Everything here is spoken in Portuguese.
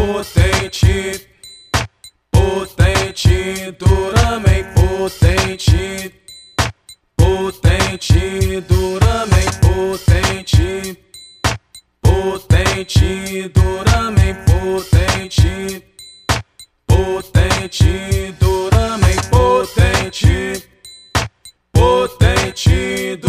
potente, potente, duramente potente, potente, duramente potente, potente, duramente potente, potente, duramente potente, potente,